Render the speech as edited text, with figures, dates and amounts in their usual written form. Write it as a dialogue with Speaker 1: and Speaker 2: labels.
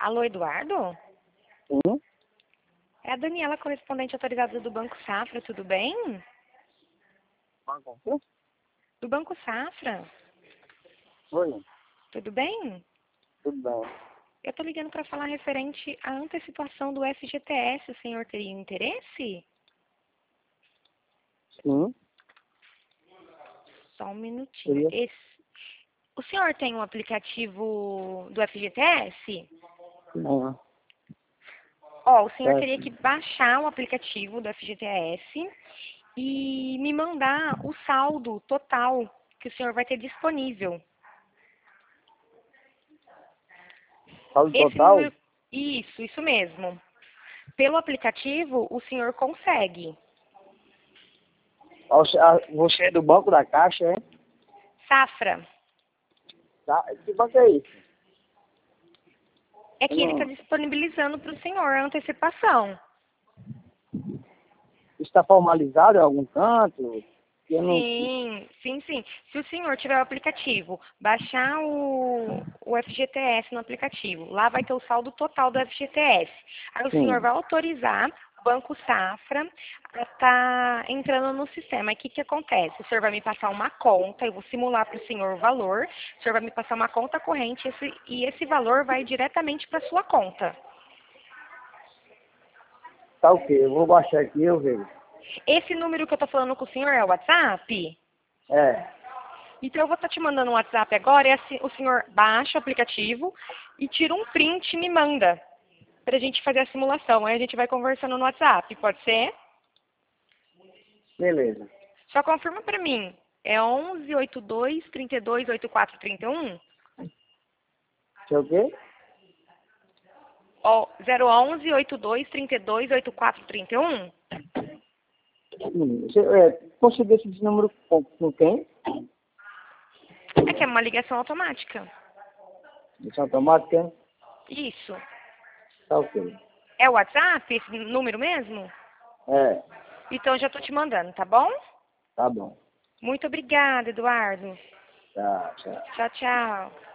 Speaker 1: Alô, Eduardo?
Speaker 2: Sim,
Speaker 1: É a Daniela, correspondente autorizada do Banco Safra, tudo bem?
Speaker 2: Banco.
Speaker 1: Do Banco Safra,
Speaker 2: Oi,
Speaker 1: tudo bem?
Speaker 2: tudo bem.
Speaker 1: Eu tô ligando para falar referente à antecipação do FGTS. O senhor teria interesse?
Speaker 2: Sim,
Speaker 1: Só um minutinho.
Speaker 2: seria.
Speaker 1: O senhor tem um aplicativo do FGTS?
Speaker 2: Não,
Speaker 1: Ó, o senhor teria
Speaker 2: certo.
Speaker 1: que baixar o aplicativo do FGTS e me mandar o saldo total que o senhor vai ter disponível.
Speaker 2: Saldo
Speaker 1: Esse
Speaker 2: total?
Speaker 1: número. Isso mesmo. Pelo aplicativo, o senhor consegue.
Speaker 2: Você é do Banco da Caixa, é?
Speaker 1: Safra,
Speaker 2: Tá? Que banco é esse?
Speaker 1: é
Speaker 2: Eu
Speaker 1: que ele está
Speaker 2: não-
Speaker 1: disponibilizando para o senhor a antecipação.
Speaker 2: Está formalizado em algum canto? Eu não.
Speaker 1: Sim. Se o senhor tiver o aplicativo, baixar o FGTS no aplicativo, lá vai ter o saldo total do FGTS. Aí o senhor
Speaker 2: Sim.
Speaker 1: vai autorizar o Banco Safra a estar entrando no sistema. Aí o que acontece? O senhor vai me passar uma conta, eu vou simular para o senhor o valor, o senhor vai me passar uma conta corrente e esse valor vai diretamente para a sua conta.
Speaker 2: Tá o quê? Eu vou baixar aqui, eu vejo.
Speaker 1: Esse número que eu estou falando com o senhor é o WhatsApp?
Speaker 2: É,
Speaker 1: Então eu vou estar te mandando um WhatsApp agora e assim, o senhor baixa o aplicativo e tira um print e me manda para a gente fazer a simulação. Aí a gente vai conversando no WhatsApp, pode ser?
Speaker 2: beleza.
Speaker 1: Só confirma para mim. É 11 82 32 84 31?
Speaker 2: Sei o quê?
Speaker 1: Ó, 011 82 32 84 31?
Speaker 2: Consegui esse número com quem?
Speaker 1: É que é uma ligação automática.
Speaker 2: Isso automática?
Speaker 1: Isso.
Speaker 2: Tá ok.
Speaker 1: É o WhatsApp, esse número mesmo?
Speaker 2: É,
Speaker 1: Então eu já estou te mandando, tá bom?
Speaker 2: tá bom.
Speaker 1: Muito obrigada, Eduardo.
Speaker 2: Tá, tchau.
Speaker 1: Tchau, tchau.